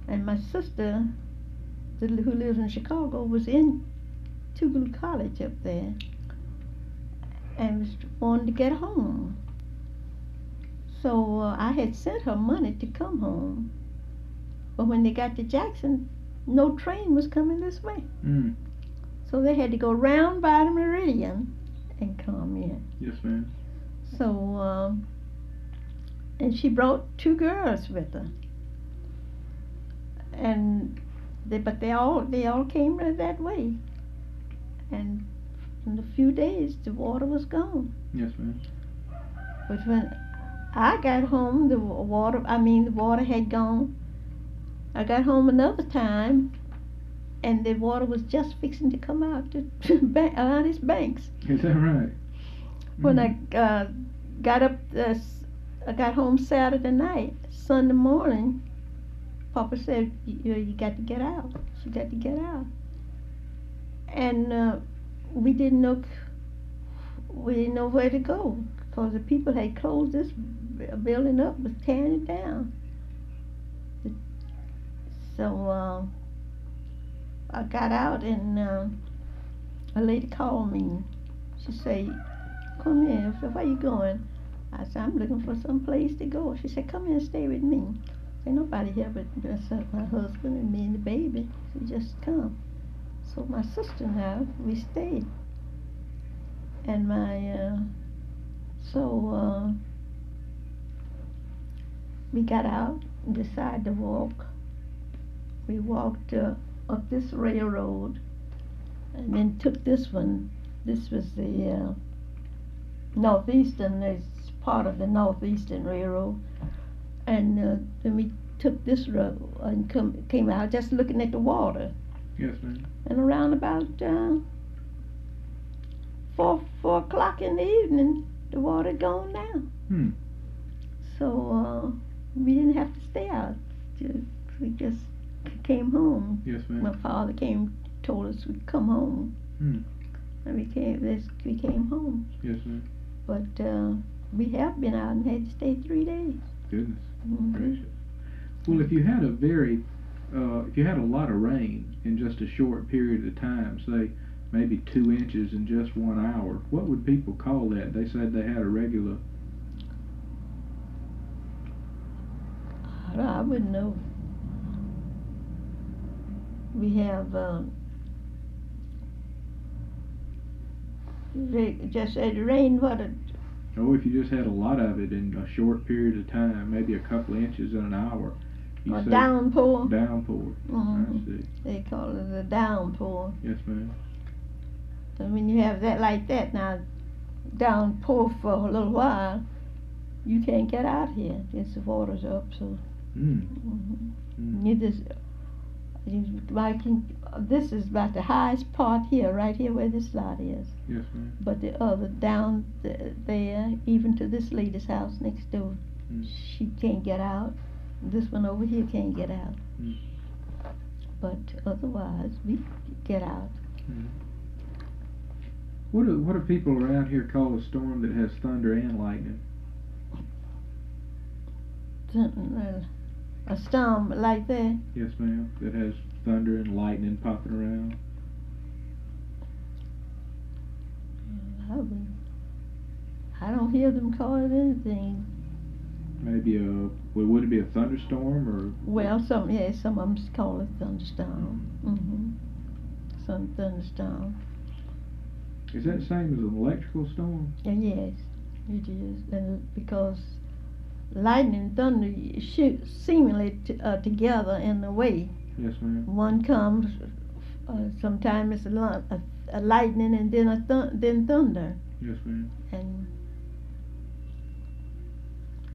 And my sister, who lives in Chicago, was in Tougaloo College up there, and was wanting to get home. So I had sent her money to come home. But when they got to Jackson, no train was coming this way. Mm. So they had to go round by the Meridian and come in. Yes, ma'am. So, and she brought 2 girls with her. And but they all came that way. And in a few days, the water was gone. Yes, ma'am. But when I got home, the water had gone. I got home another time, and the water was just fixing to come out out its banks. Is that right? When I got up, I got home Saturday night. Sunday morning, Papa said, "You got to get out. You got to get out." And we didn't know where to go, because the people had closed this building up, was tearing it down. So I got out, and a lady called me. She said, "Come here." I said, "Where you going?" I said, "I'm looking for some place to go." She said, "Come here and stay with me." Ain't nobody here but just my husband and me and the baby. So just come. So my sister and I, we stayed. And we got out and decided to walk. We walked up this railroad and then took this one. This was the Northeastern, it's part of the Northeastern Railroad. And then we took this road and came out just looking at the water. Yes, ma'am. And around about 4 o'clock in the evening, the water had gone down. Hmm. So we didn't have to stay out. We just came home. Yes, ma'am. My father told us we'd come home. Hmm. And we came home. Yes, ma'am. But we have been out and had to stay 3 days. Goodness Mhm. gracious. Well, if you had if you had a lot of rain in just a short period of time, say maybe 2 inches in just 1 hour, what would people call that? They said they had a regular. I wouldn't know. We have just it rained Oh, if you just had a lot of it in a short period of time, maybe a couple of inches in an hour. a downpour. Downpour. Mhm. I see. They call it a downpour. Yes, ma'am. And when you have that like that, now downpour for a little while, you can't get out here. It's the water's up, so. Mm. Mm-hmm. This is about the highest part here, right here where this lot is. Yes, ma'am. But the other down there, even to this lady's house next door, she can't get out. This one over here can't get out. Mm. But otherwise, we get out. Mm. What do people around here call a storm that has thunder and lightning? A storm like that? Yes, ma'am. That has thunder and lightning popping around. I don't hear them call it anything. Maybe would it be a thunderstorm or? Well, some of them call it thunderstorm. Mm-hmm. Some thunderstorm. Is that the same as an electrical storm? Yes, it is. And because lightning and thunder shoot seemingly together in a way. Yes, ma'am. One comes, sometimes it's a lightning and then then thunder. Yes, ma'am. And